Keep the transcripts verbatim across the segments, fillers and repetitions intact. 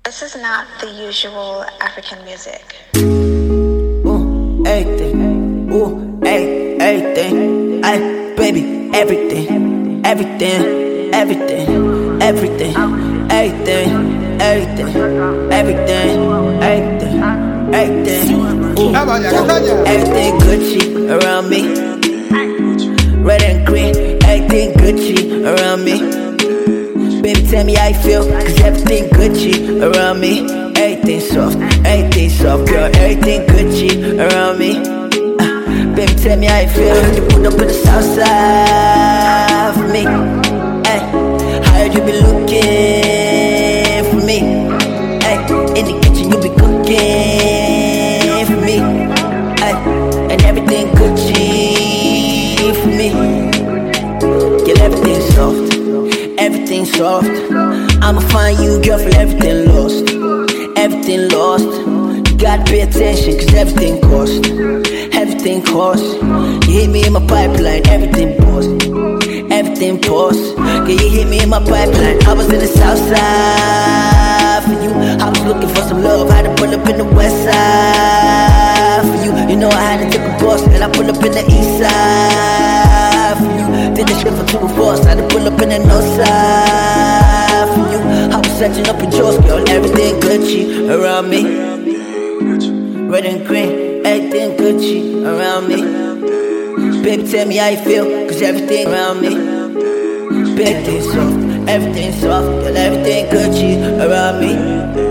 This is not the usual African music. Ooh, everything. Ooh, ay, everything. Ay, baby, everything. Everything. Everything. Everything. Everything. Everything. Everything. Everything. Everything. Ooh, everything Gucci around me. Red and green. Everything Gucci around me. Baby, tell me how you feel, cause everything Gucci around me. Everything soft, everything soft, girl, everything Gucci around me. uh, Baby, tell me how you feel. I heard you put up in the south side for me. Ay, I heard you be looking for me. Ay, in the kitchen you be cooking for me. Ay, and everything Gucci for me. Get everything soft, everything soft. I'ma find you, girl, for everything lost. Everything lost. You gotta pay attention, cause everything cost. Everything cost. You hit me in my pipeline, everything paused. Everything paused. Yeah, you hit me in my pipeline. I was in the south side for you. I was looking for some love, had to pull up in the west side for you. You know I had to take a bus, and I pull up in the east side for you. Did the shit for two of us, had to pull up in the north side for you. I was setting up in Jaws, girl, everything Gucci around me. Red and green, everything Gucci around me. Baby, tell me how you feel, cause everything around me. Everything soft, everything soft, girl, everything Gucci around me.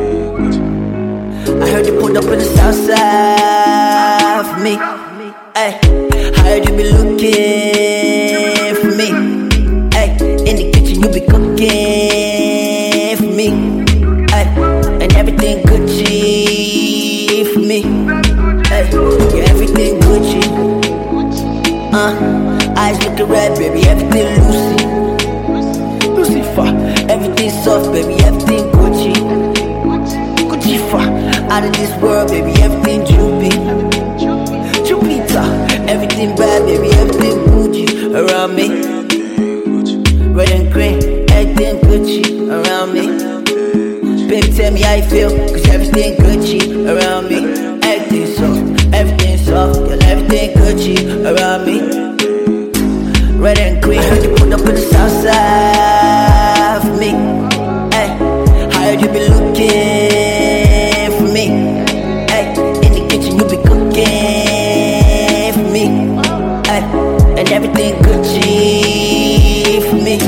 I heard you pulled up in the south side for me. Ay, I heard you be looking for me. Ay, in the kitchen you be cooking for me. Ay, and everything Gucci for me. Ay, yeah, everything Gucci. Uh, eyes looking red, baby, everything Lucy. Lucifer, everything soft, baby, everything Gucci. Gucci fa, out of this world, baby, everything Juby. Jupiter, everything bad, baby, everything Gucci around me. Red and green, everything Gucci around me. Baby, tell me how you feel, cause everything Gucci around me. Everything soft, everything soft, girl, everything Gucci around me. Red and green, heard you put up in the south side for me. Ay, I heard you be looking for me. Ay, in the kitchen you be cooking for me. Ay, and everything Gucci for me.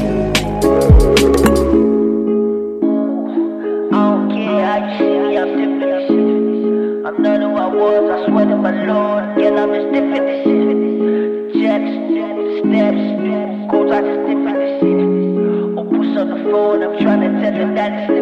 I don't care how you see me, I'm different. I'm not who I was, I swear to my Lord. Girl, I'm just different this shit. Jets, steps, goals, I just different this shit. Or push on the phone, I'm trying to tell her that it's